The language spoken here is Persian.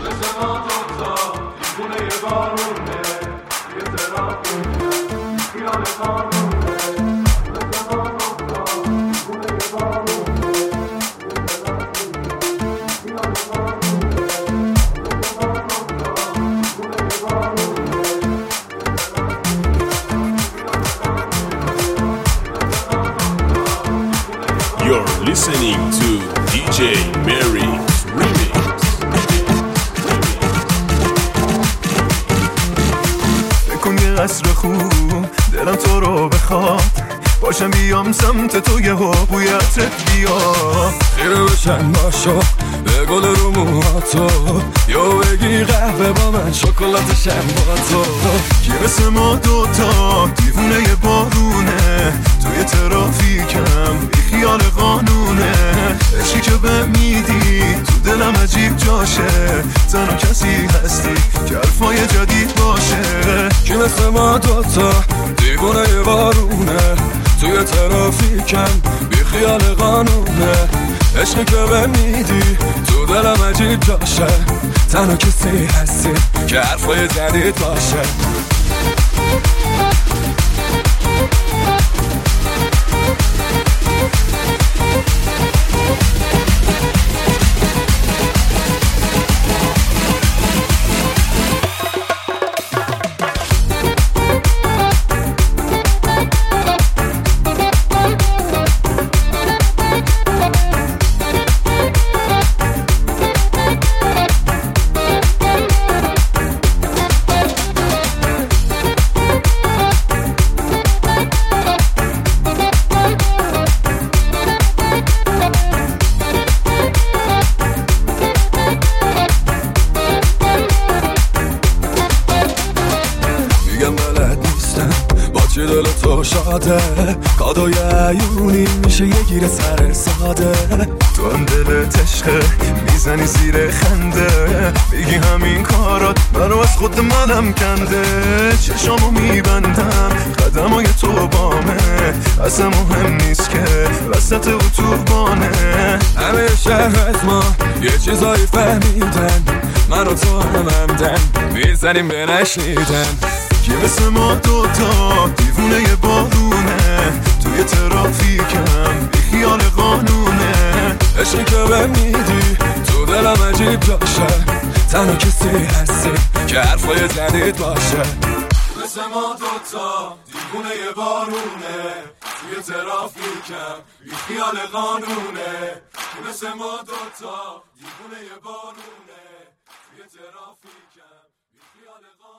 You're listening to DJ Mary's Remix. بکن یه قصر خوب دلم تو رو بخواد باشم بیام سمت تو یه بوی عطرت بیاد خیره بشن باشا به گل رو موهاتو یا بگی قهوه با من شکلاتشم با تو کی مثل ما دوتا دیوونه یه بارونه توی ترافیکم بی خیال قانونه عشقی که به میدی تو دلم عجیب جاشه تنها کسی هستی که حرفای جدید باشه کی مثل ما دوتا دیوونه یه بارونه توی ترافیکم بی خیال قانونه عشقی که به میدی تو دلم عجیب جاشه تنها کسی هستی که حرفای جدید باشه چه دل تو شاده کادوی عیونی میشه یه گیر سر ساده تو هم دلت عشقه میزنی زیر خنده میگی همین کارات منو از خود منم کنده چشامو میبندم قدمای تو بامه اصلا مهم نیست که وسط اتوبانه همه شهر از ما یه چیزایی فهمیدن من و تو همدن میزنیم به نشنیدن کی مثل ما دوتا دیوونه یه بارونه توی ترافیکم بی خیال قانونه عشقی که به میدی تو دلم عجیب جاشه تنها کسی هستی که حرفای جدید باشه مثل ما دوتا دیوونه یه بارونه توی ترافیکم بی خیال قانونه مثل ما دوتا دیوونه یه بارونه توی ترافیکم بی خیال قانونه